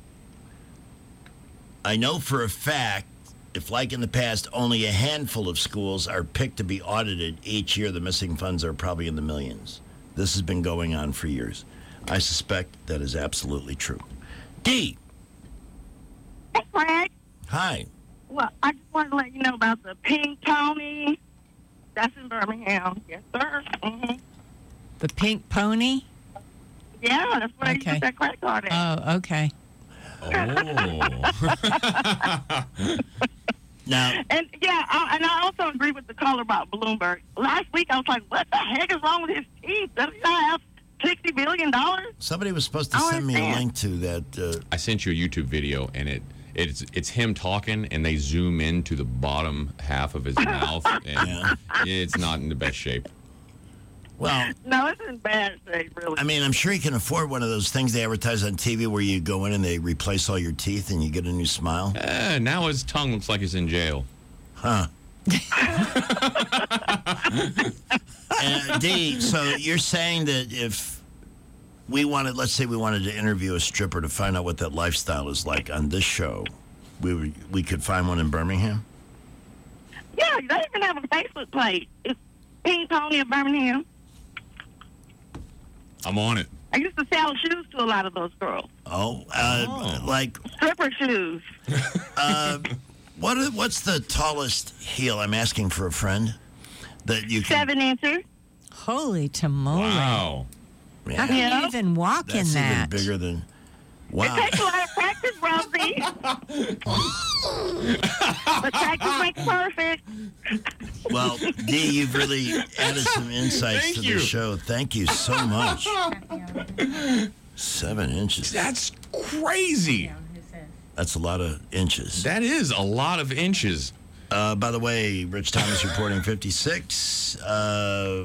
I know for a fact, if like in the past, only a handful of schools are picked to be audited each year, the missing funds are probably in the millions. This has been going on for years. I suspect that is absolutely true. D. Hey, Frank. Hi. Well, I just wanted to let you know about the Pink Pony. That's in Birmingham. Yes, sir. Mm-hmm. The Pink Pony? Yeah, that's where Okay. you put that credit card in. Oh, okay. Now, And yeah, I, and I also agree with the caller about Bloomberg. Last week I was like, what the heck is wrong with his teeth? Does he not have sixty billion dollars? somebody was supposed to I send me a understand. link to that. Uh, I sent you a YouTube video, and it it's it's him talking, and they zoom into the bottom half of his mouth, and it's not in the best shape. well, No, it's in bad shape, really. I mean, I'm sure you can afford one of those things they advertise on T V where you go in and they replace all your teeth and you get a new smile. Eh, now his tongue looks like he's in jail. Huh. uh, D, so you're saying that if we wanted, let's say we wanted to interview a stripper to find out what that lifestyle is like on this show, we were, we could find one in Birmingham? Yeah, they even have a Facebook page. It's Pink Pony of Birmingham. I'm on it. I used to sell shoes to a lot of those girls. Oh, uh, oh. like... Stripper shoes. uh, what? Are, what's the tallest heel? I'm asking for a friend. That you can... Seven inches. Holy tamale. Wow. Yeah. How can yeah. you even walk That's in that? That's even bigger than... Wow. It takes a lot of practice, Rosie. But practice makes perfect. Well, Dee, you've really added some insights Thank to you. the show. Thank you so much. Seven inches. That's crazy. That's a lot of inches. That is a lot of inches. Uh, by the way, Rich Thomas reporting fifty-six. Uh,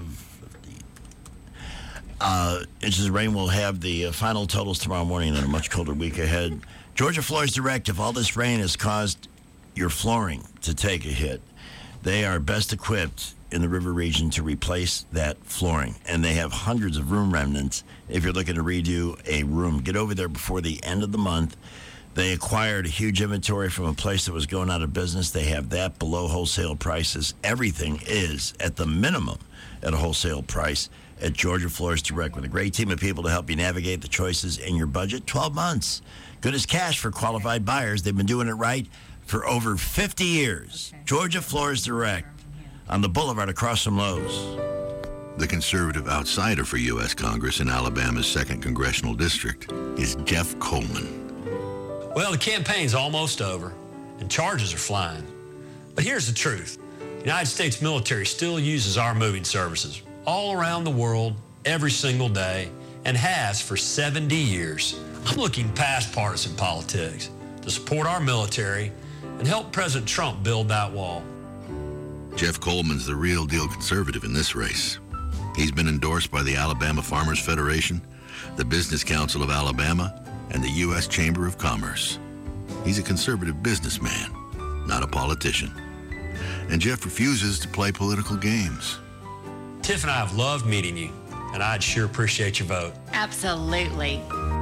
Uh, inches of rain. Will have the uh, final totals tomorrow morning and a much colder week ahead. Georgia Floors Direct, if all this rain has caused your flooring to take a hit, they are best equipped in the river region to replace that flooring. And they have hundreds of room remnants if you're looking to redo a room. Get over there before the end of the month. They acquired a huge inventory from a place that was going out of business. They have that below wholesale prices. Everything is at the minimum at a wholesale price at Georgia Floors Direct, with a great team of people to help you navigate the choices in your budget. twelve months. Good as cash for qualified buyers. They've been doing it right for over fifty years. Okay. Georgia Floors Direct on the boulevard across from Lowe's. The conservative outsider for U S Congress in Alabama's second congressional district is Jeff Coleman. Well, the campaign's almost over, and charges are flying. But here's the truth. The United States military still uses our moving services all around the world, every single day, and has for seventy years. I'm looking past partisan politics to support our military and help President Trump build that wall. Jeff Coleman's the real deal conservative in this race. He's been endorsed by the Alabama Farmers Federation, the Business Council of Alabama, and the U S Chamber of Commerce. He's a conservative businessman, not a politician. And Jeff refuses to play political games. Tiff and I have loved meeting you, and I'd sure appreciate your vote. Absolutely.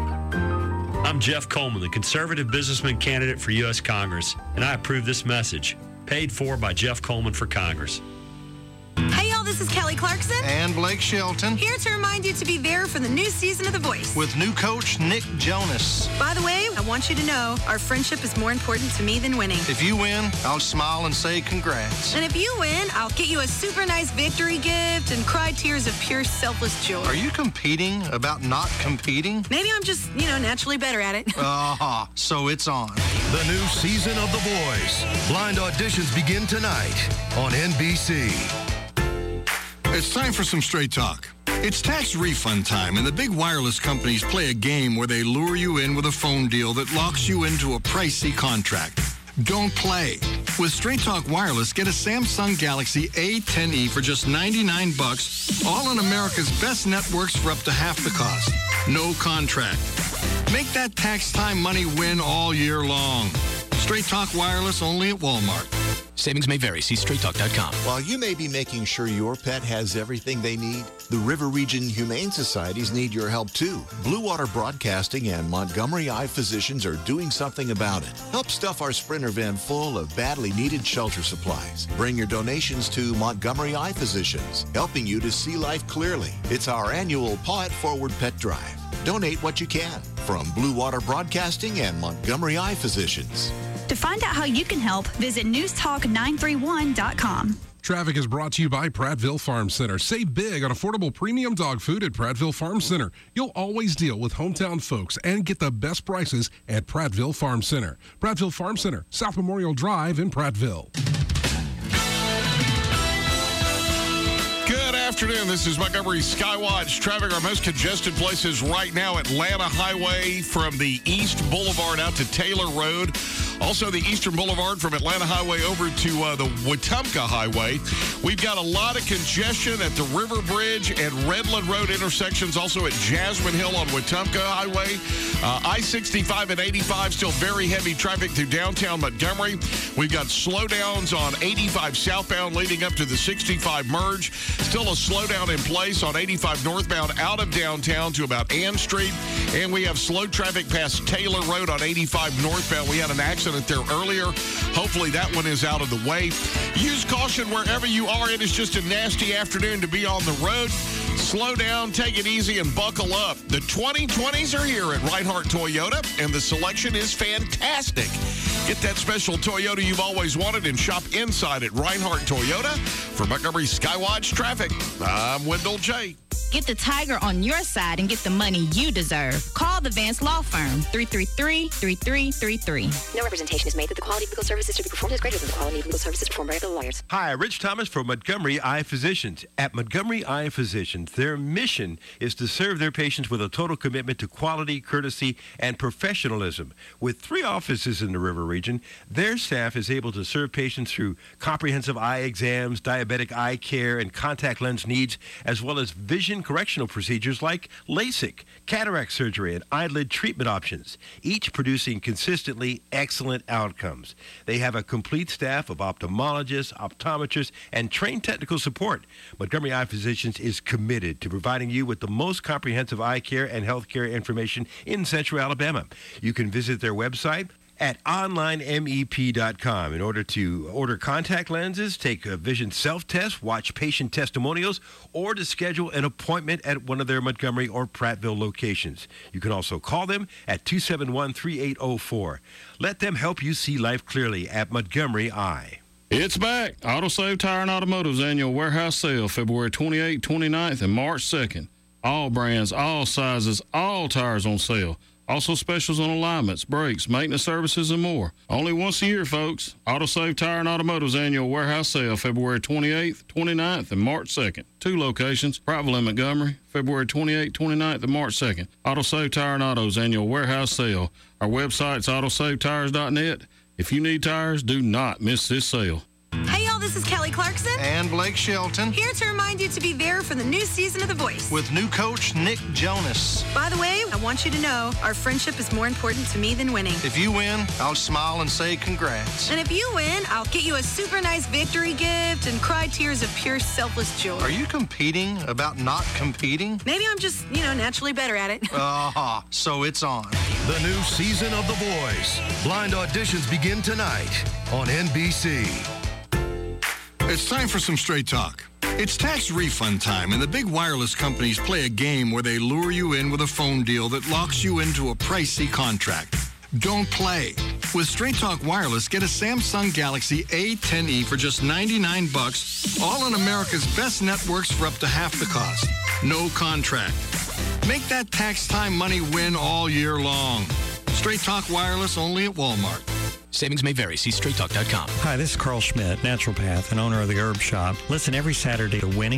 I'm Jeff Coleman, the conservative businessman candidate for U S Congress, and I approve this message, paid for by Jeff Coleman for Congress. Hey, y'all, this is Kelly Clarkson. And Blake Shelton. Here to remind you to be there for the new season of The Voice. With new coach Nick Jonas. By the way, I want you to know our friendship is more important to me than winning. If you win, I'll smile and say congrats. And if you win, I'll get you a super nice victory gift and cry tears of pure selfless joy. Are you competing about not competing? Maybe I'm just, you know, naturally better at it. Ah, uh, so it's on. The new season of The Voice. Blind auditions begin tonight on N B C. It's time for some straight talk. It's tax refund time, and the big wireless companies play a game where they lure you in with a phone deal that locks you into a pricey contract. Don't play. With Straight Talk Wireless, get a Samsung Galaxy A ten E for just ninety-nine bucks, all on America's best networks for up to half the cost. No contract. Make that tax time money win all year long. Straight Talk Wireless only at Walmart. Savings may vary. See straight talk dot com. While you may be making sure your pet has everything they need, the River Region Humane Societies need your help too. Blue Water Broadcasting and Montgomery Eye Physicians are doing something about it. Help stuff our Sprinter van full of badly needed shelter supplies. Bring your donations to Montgomery Eye Physicians, helping you to see life clearly. It's our annual Paw It Forward Pet Drive. Donate what you can from Blue Water Broadcasting and Montgomery Eye Physicians. To find out how you can help, visit news talk nine three one dot com. Traffic is brought to you by Prattville Farm Center. Save big on affordable premium dog food at Prattville Farm Center. You'll always deal with hometown folks and get the best prices at Prattville Farm Center. Prattville Farm Center, South Memorial Drive in Prattville. Good afternoon. This is Montgomery Skywatch traffic. Our most congested places right now, Atlanta Highway from the East Boulevard out to Taylor Road. Also, the Eastern Boulevard from Atlanta Highway over to uh, the Wetumpka Highway. We've got a lot of congestion at the River Bridge and Redland Road intersections, also at Jasmine Hill on Wetumpka Highway. Uh, I sixty-five and eighty-five, still very heavy traffic through downtown Montgomery. We've got slowdowns on eighty-five southbound leading up to the sixty-five merge. Still a slow slowdown in place on eighty-five northbound out of downtown to about Ann Street. And we have slow traffic past Taylor Road on eighty-five northbound. We had an accident there earlier. Hopefully that one is out of the way. Use caution wherever you are. It is just a nasty afternoon to be on the road. Slow down, take it easy, and buckle up. The twenty twenties are here at Reinhardt Toyota, and the selection is fantastic. Get that special Toyota you've always wanted and shop inside at Reinhardt Toyota. For Montgomery Skywatch Traffic, I'm Wendell J. Get the tiger on your side and get the money you deserve. Call the Vance Law Firm, three three three, three three three three. No representation is made that the quality of legal services to be performed is greater than the quality of legal services performed by other lawyers. Hi, Rich Thomas from Montgomery Eye Physicians. At Montgomery Eye Physicians, their mission is to serve their patients with a total commitment to quality, courtesy, and professionalism. With three offices in the River Region, their staff is able to serve patients through comprehensive eye exams, diabetic eye care, and contact lens needs, as well as vision correctional procedures like LASIK, cataract surgery, and eyelid treatment options, each producing consistently excellent outcomes. They have a complete staff of ophthalmologists, optometrists, and trained technical support. Montgomery Eye Physicians is committed to providing you with the most comprehensive eye care and health care information in Central Alabama. You can visit their website at online M E P dot com in order to order contact lenses, take a vision self-test, watch patient testimonials, or to schedule an appointment at one of their Montgomery or Prattville locations. You can also call them at two seven one, three eight zero four. Let them help you see life clearly at Montgomery Eye. It's back. AutoSave Tire and Automotive's annual warehouse sale, February twenty-eighth, twenty-ninth, and March second. All brands, all sizes, all tires on sale. Also specials on alignments, brakes, maintenance services, and more. Only once a year, folks. AutoSave Tire and Automotive's annual warehouse sale, February twenty-eighth, twenty-ninth, and March second. Two locations, Prattville and Montgomery, February twenty-eighth, twenty-ninth, and March second. AutoSave Tire and Auto's annual warehouse sale. Our website's auto save tires dot net. If you need tires, do not miss this sale. Hey, y'all, this is Kelly Clarkson. And Blake Shelton. Here to remind you to be there for the new season of The Voice. With new coach Nick Jonas. By the way, I want you to know our friendship is more important to me than winning. If you win, I'll smile and say congrats. And if you win, I'll get you a super nice victory gift and cry tears of pure selfless joy. Are you competing about not competing? Maybe I'm just, you know, naturally better at it. Ah, uh, so it's on. The new season of The Voice. Blind auditions begin tonight on N B C. It's time for some straight talk. It's tax refund time, and the big wireless companies play a game where they lure you in with a phone deal that locks you into a pricey contract. Don't play. With Straight Talk Wireless, get a Samsung Galaxy A ten e for just ninety-nine bucks, all on America's best networks for up to half the cost. No contract. Make that tax time money win all year long. Straight Talk Wireless only at Walmart. Savings may vary. See straight talk dot com. Hi, this is Carl Schmidt, naturopath and owner of the Herb Shop. Listen every Saturday to Winning